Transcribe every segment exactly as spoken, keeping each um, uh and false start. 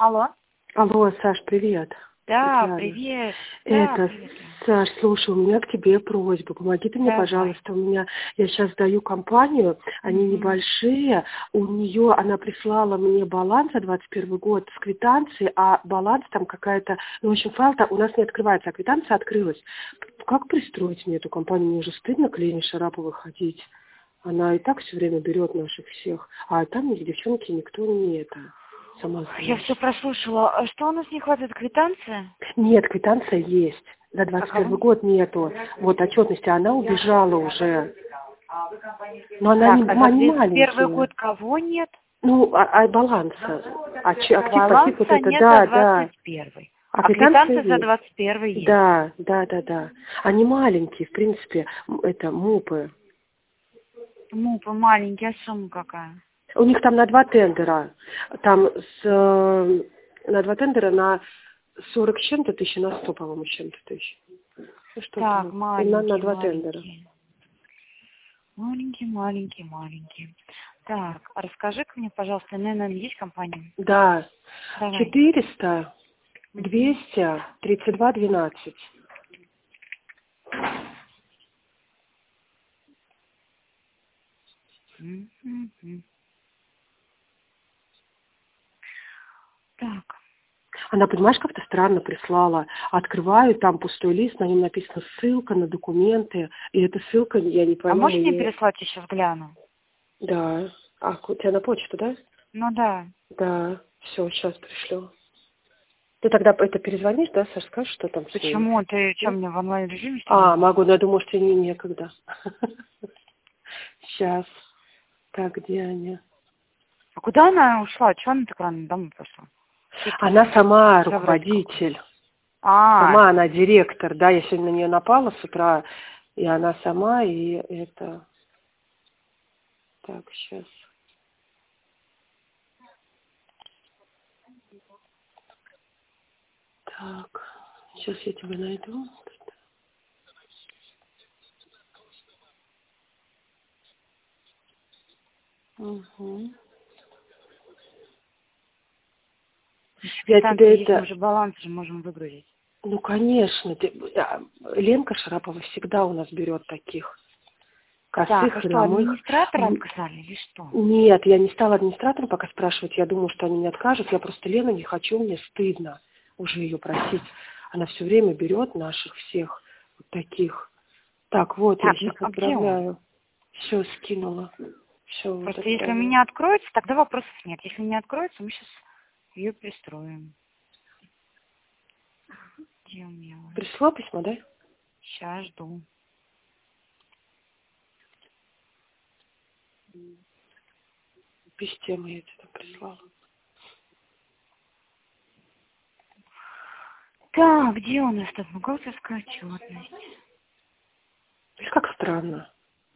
Алло. Алло, Саш, привет. Да, Татьяна. привет. Это, Да, привет. Саш, слушай, у меня к тебе просьба. Помоги ты мне, Давай. пожалуйста. У меня, я сейчас сдаю компанию, они Мгм. небольшие. У нее, она прислала мне баланс за двадцать первый год с квитанцией, а баланс там какая-то, ну, в общем, файл у нас не открывается, а квитанция открылась. Как пристроить мне эту компанию? Мне уже стыдно к Лене Шараповой ходить. Она и так все время берет наших всех. А там эти девчонки никто не это. Сама Я знаешь. все прослушала. А что у нас не хватит квитанции? Нет, квитанция есть. За двадцать первый год нету. Вот отчетности, она убежала уже. Но она Так, не, а ма- за не двадцать первый маленькая. год кого нет? Ну, а, а баланса. А, ч- актив, пассив, вот Баланса это, нет за да, да. двадцать первый. А А квитанция квитанция за есть. двадцать первый есть. Да, да, да, да. Они маленькие, в принципе, м, это мупы. Ну, по маленький, а сумма какая? У них там на два тендера. Там с, э, на два тендера на сорок с чем-то тысяч, на сто, по-моему, с чем-то тысяч. Ну, что-то Так, вот. И на, на маленький, два тендера. маленький. Маленький, маленький, маленький. Так, а расскажи-ка мне, пожалуйста, наверное, есть компания? Да. Давай. четыреста, Мгм. двести, тридцать два, двенадцать. Мгм. Так. Она, понимаешь, как-то странно прислала. Открываю, там пустой лист, на нем написано ссылка на документы. И эта ссылка, я не А пойму, можешь мне ее... переслать, я сейчас гляну? Да. А, у тебя на почту, да? Ну да. Да. Все, сейчас пришлю. Ты тогда это перезвонишь, да, Саш, скажешь, что там с ней? Почему? Ты что, Да? мне в онлайн-режиме, что ли? А, могу, но я думаю, что не некогда. Сейчас. Так, где они? А куда она ушла? Чего она так рано домой пошла? Что-то Она сама соврать какой. руководитель. А, Сама она директор, да, я сегодня на нее напала с утра, и она сама, и это... Так, сейчас. Так, сейчас я тебя найду. Угу. Я квитанции тебе есть, мы это... уже баланс же можем выгрузить. Ну, конечно. Ты... да, Ленка Шарапова всегда у нас берет таких Так, а косых, что, хромых. администратора М, отказали или что? Нет, я не стала администратором пока спрашивать. Я думаю, что они не откажут. Я просто Лену не хочу, мне стыдно уже ее просить. Она все время берет наших всех вот таких. Так, вот, я Так, ну сейчас а где он? отправляю. Все скинула. Все, вот Просто если у отправила. меня откроется, тогда вопросов нет. Если не откроется, мы сейчас ее пристроим. Где у меня он? Пришло письмо, да? Сейчас жду. Без темы я тебе там прислала. Так, где у нас тут бухгалтерская отчетность? Видишь, как странно.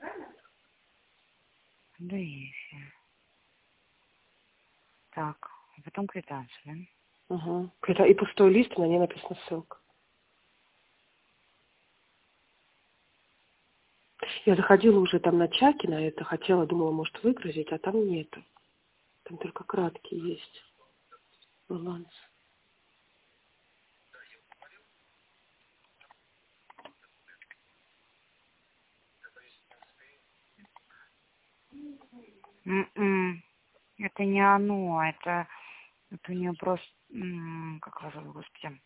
Да если. Так, а потом квитанция, да? Угу. И пустой лист, и на ней написана ссылка. Я заходила уже там на чаки на это, хотела, думала, может, выгрузить, а там нету. Там только краткий есть баланс. М-м. Это не оно, это, это у нее просто, м, как вас зовут, господи.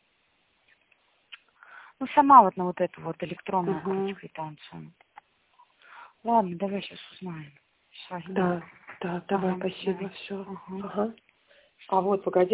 Ну, сама вот на вот эту вот электронную, короче, Угу. квитанцию. Ладно, давай сейчас узнаем. Сейчас возьмем. Да, да, давай, Ага, спасибо, давай. все. Ага. Ага. А вот, погоди.